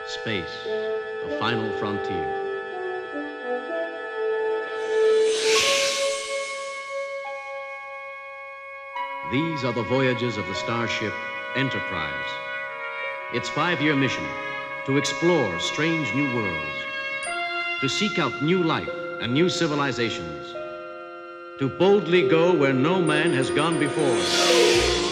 Space, the final frontier. These are the voyages of the starship Enterprise. Its 5-year mission, to explore strange new worlds, to seek out new life and new civilizations, to boldly go where no man has gone before.